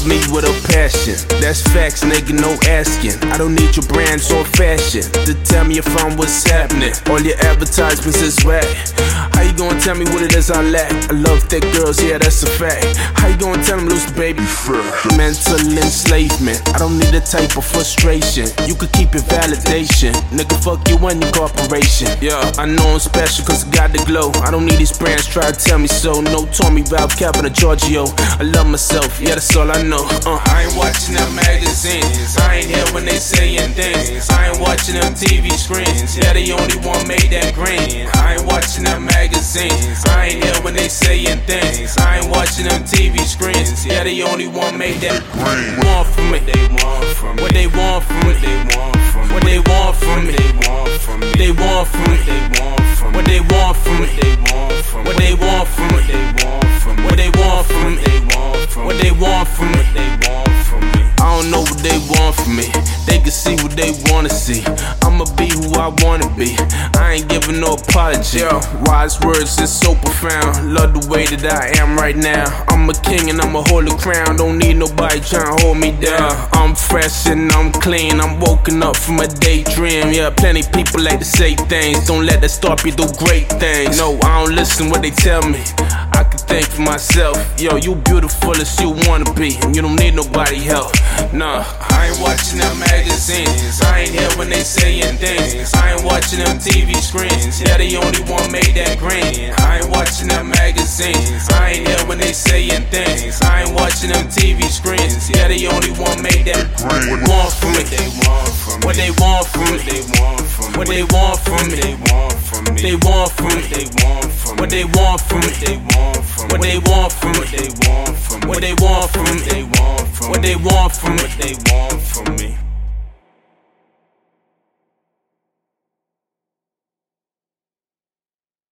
me with a passion. That's facts, nigga, no asking. I don't need your brands or fashion to tell me if I'm what's happening. All your advertisements is whack. How you gonna tell me what it is I lack? I love thick girls, yeah, that's a fact. How you gonna tell them lose the baby? Mental enslavement, I don't need a type of frustration. You could keep it validation. Nigga, fuck you and your corporation. Yeah, I know I'm special cause I got the glow. I don't need these brands, try to tell me so. No Tommy, Ralph, Captain, Giorgio. I love myself, yeah, that's all I know. I ain't watching them magazines. I ain't here when they saying things. I ain't watching them TV screens. Yeah, they only one made that green. I ain't watching them magazines. I ain't here when they saying things. I ain't watching them TV screens. Yeah, they only one made that green. Want from me, they want from me. What they want from me, they want from me. What they want from me, they want from me. They want from me, they want from me. What they want from me, they want from me. What they want from me, they want from me. What they want from me, they want from me. What they want from me, they want from me. I don't know what they want from me. They can see what they wanna see. I'ma be who I wanna be. I ain't giving no apology. Yo, wise words is so profound. Love the way that I am right now. I'm a king and I'ma hold the crown. Don't need nobody trying to hold me down. I'm fresh and I'm clean. I'm woken up from a daydream. Yeah, plenty people like to say things. Don't let that stop you do great things. No, I don't listen what they tell me. I can think for myself. Yo, you beautiful as you wanna be, and you don't need nobody help. Nah, I ain't watching them magazines. I ain't here when they saying things. I ain't watching them TV screens. Yeah, they only one made that green. I ain't watching them magazines. I ain't here when they saying things. I ain't watching them TV screens. Yeah, they only one made that green. What want from me? They want from me. What they want from me? They want from me. What they want from me? They want from me. They want from me. They want from me. What they want from me? They want from me. What they want from me? They want from me. What they want from me? They want from me. What they want from me? They want from me.